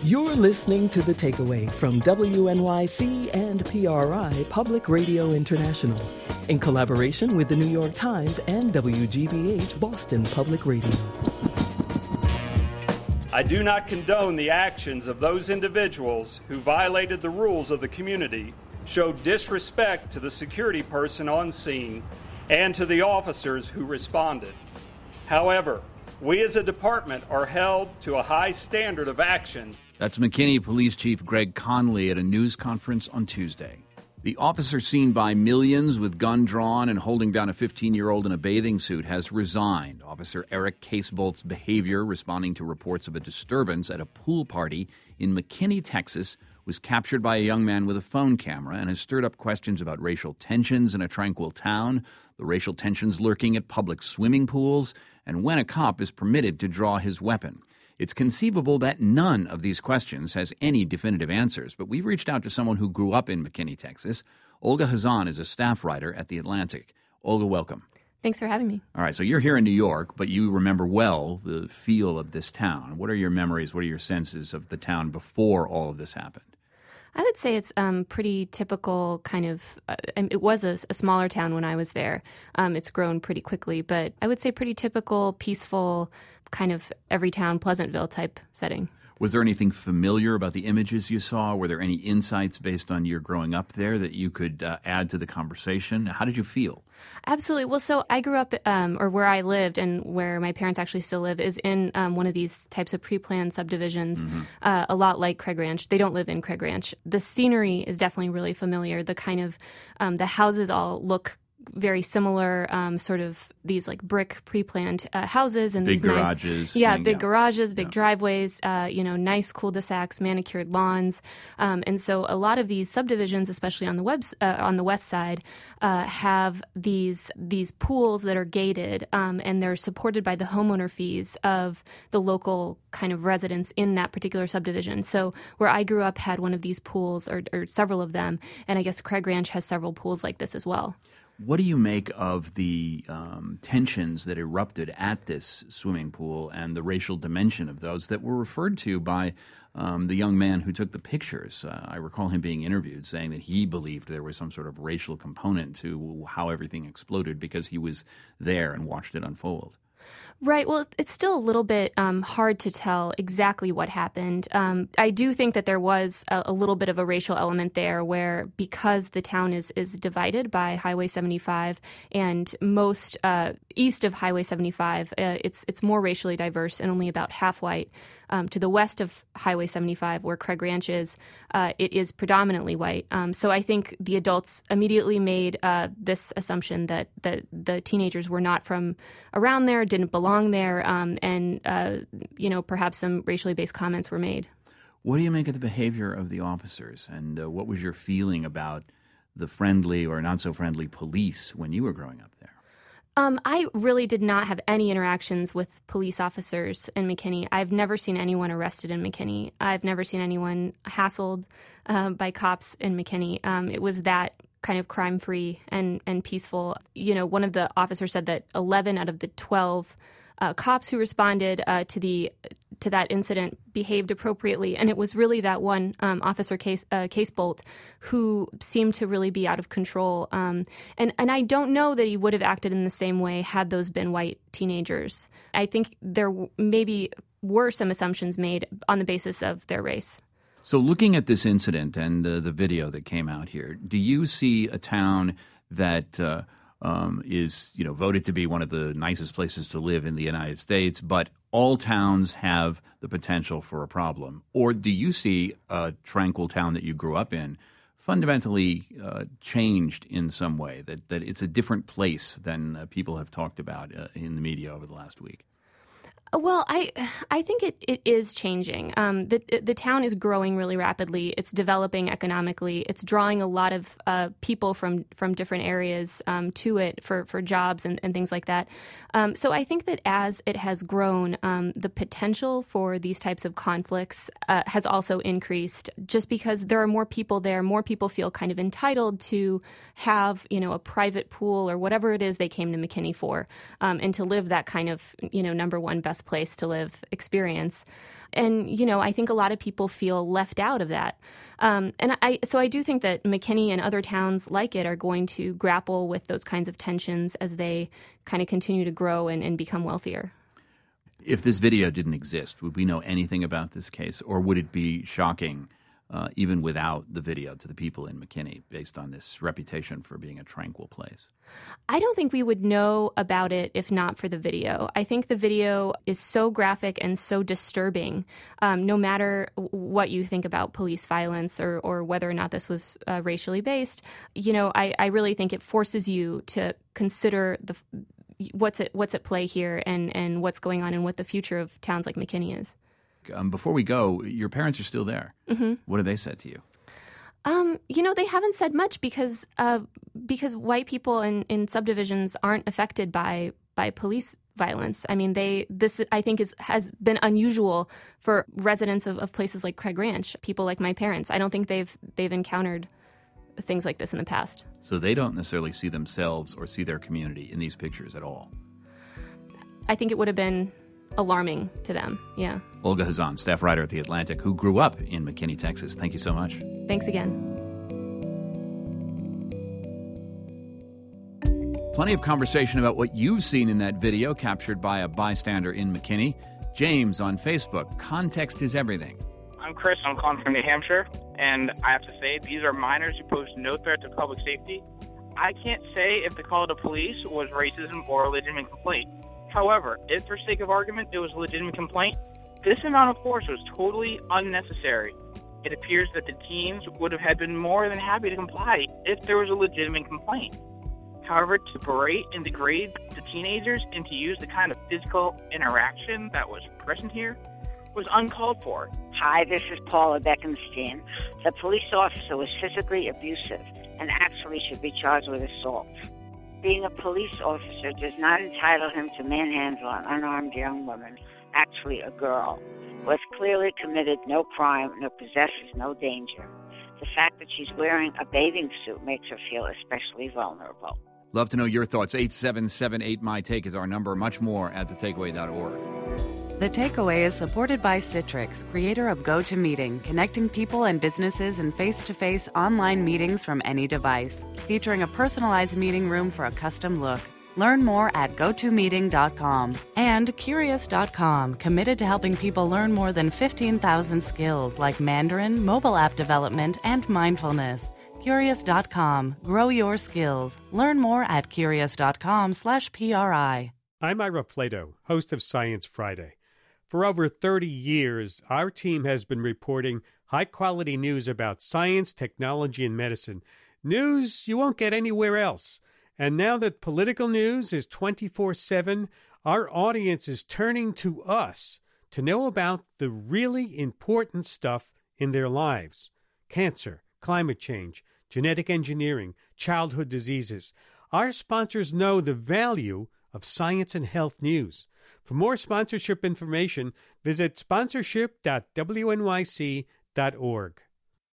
You're listening to The Takeaway from WNYC and PRI Public Radio International in collaboration with the New York Times and WGBH Boston Public Radio. I do not condone the actions of those individuals who violated the rules of the community, showed disrespect to the security person on scene, and to the officers who responded. However, we as a department are held to a high standard of action. That's McKinney Police Chief Greg Conley at a news conference on Tuesday. The officer seen by millions with gun drawn and holding down a 15-year-old in a bathing suit has resigned. Officer Eric Casebolt's behavior, responding to reports of a disturbance at a pool party in McKinney, Texas, was captured by a young man with a phone camera and has stirred up questions about racial tensions in a tranquil town, the racial tensions lurking at public swimming pools, and when a cop is permitted to draw his weapon. It's conceivable that none of these questions has any definitive answers, but we've reached out to someone who grew up in McKinney, Texas. Olga Hazan is a staff writer at The Atlantic. Olga, welcome. Thanks for having me. All right, so you're here in New York, but you remember well the feel of this town. What are your memories, what are your senses of the town before all of this happened? I would say it's pretty typical kind of it was a smaller town when I was there. It's grown pretty quickly, but I would say pretty typical, peaceful, kind of every town, Pleasantville type setting. Was there anything familiar about the images you saw? Were there any insights based on your growing up there that you could add to the conversation? How did you feel? Absolutely. Well, so I grew up, or where I lived and where my parents actually still live, is in one of these types of pre-planned subdivisions, a lot like Craig Ranch. They don't live in Craig Ranch. The scenery is definitely really familiar. The kind of, the houses all look very similar, sort of these like brick pre-planned houses and big these garages, nice, big garages, big driveways, nice cul-de-sacs, manicured lawns, and so a lot of these subdivisions, especially on the west side, have these pools that are gated, and they're supported by the homeowner fees of the local kind of residents in that particular subdivision. So where I grew up had one of these pools, or several of them, and I guess Craig Ranch has several pools like this as well. What do you make of the tensions that erupted at this swimming pool and the racial dimension of those that were referred to by the young man who took the pictures? I recall him being interviewed saying that he believed there was some sort of racial component to how everything exploded because he was there and watched it unfold. Right. Well, it's still a little bit hard to tell exactly what happened. I do think that there was a little bit of a racial element there where because the town is divided by Highway 75 and most east of Highway 75, it's more racially diverse and only about half white. To the west of Highway 75, where Craig Ranch is, it is predominantly white. So I think the adults immediately made this assumption that the teenagers were not from around there, didn't belong there, and perhaps some racially based comments were made. What do you make of the behavior of the officers, and what was your feeling about the friendly or not so friendly police when you were growing up there? I really did not have any interactions with police officers in McKinney. I've never seen anyone arrested in McKinney. I've never seen anyone hassled by cops in McKinney. It was that kind of crime-free and peaceful. One of the officers said that 11 out of the 12 cops who responded to that incident behaved appropriately, and it was really that one officer, Casebolt, who seemed to really be out of control. And I don't know that he would have acted in the same way had those been white teenagers. I think there maybe were some assumptions made on the basis of their race. So looking at this incident and the video that came out here, do you see a town that is voted to be one of the nicest places to live in the United States, but all towns have the potential for a problem? Or do you see a tranquil town that you grew up in fundamentally changed in some way, that it's a different place than people have talked about in the media over the last week? Well, I think it is changing. The town is growing really rapidly. It's developing economically. It's drawing a lot of people from different areas to it for jobs and things like that. So I think that as it has grown, the potential for these types of conflicts has also increased just because there are more people there. More people feel kind of entitled to have, a private pool or whatever it is they came to McKinney for, and to live that kind of, number one best best place to live experience. And, you know, I think a lot of people feel left out of that. So I do think that McKinney and other towns like it are going to grapple with those kinds of tensions as they kind of continue to grow and become wealthier. If this video didn't exist, would we know anything about this case, or would it be shocking, even without the video, to the people in McKinney based on this reputation for being a tranquil place? I don't think we would know about it if not for the video. I think the video is so graphic and so disturbing, no matter what you think about police violence or whether or not this was racially based. You know, I really think it forces you to consider what's at play here and what's going on and what the future of towns like McKinney is. Before we go, your parents are still there. Mm-hmm. What have they said to you? You know, they haven't said much because white people in subdivisions aren't affected by police violence. I mean, this I think has been unusual for residents of places like Craig Ranch, people like my parents. I don't think they've encountered things like this in the past. So they don't necessarily see themselves or see their community in these pictures at all? I think it would have been alarming to them, yeah. Olga Khazan, staff writer at The Atlantic, who grew up in McKinney, Texas. Thank you so much. Thanks again. Plenty of conversation about what you've seen in that video captured by a bystander in McKinney. James on Facebook. Context is everything. I'm Chris. I'm calling from New Hampshire, and I have to say, these are minors who pose no threat to public safety. I can't say if the call to police was racism or a legitimate complaint. However, if for sake of argument it was a legitimate complaint, this amount of force was totally unnecessary. It appears that the teens would have been more than happy to comply if there was a legitimate complaint. However, to berate and degrade the teenagers and to use the kind of physical interaction that was present here was uncalled for. Hi, this is Paula Beckenstein. The police officer was physically abusive and actually should be charged with assault. Being a police officer does not entitle him to manhandle an unarmed young woman, actually a girl, who has clearly committed no crime nor possesses no danger. The fact that she's wearing a bathing suit makes her feel especially vulnerable. Love to know your thoughts. 877-8MY-TAKE is our number. Much more at thetakeaway.org. The Takeaway is supported by Citrix, creator of GoToMeeting, connecting people and businesses in face-to-face online meetings from any device, featuring a personalized meeting room for a custom look. Learn more at gotomeeting.com. And Curious.com, committed to helping people learn more than 15,000 skills like Mandarin, mobile app development, and mindfulness. Curious.com. Grow your skills. Learn more at curious.com/PRI. I'm Ira Flato, host of Science Friday. For over 30 years, our team has been reporting high-quality news about science, technology, and medicine. News you won't get anywhere else. And now that political news is 24/7, our audience is turning to us to know about the really important stuff in their lives. Cancer, climate change, genetic engineering, childhood diseases. Our sponsors know the value of science and health news. For more sponsorship information, visit sponsorship.wnyc.org.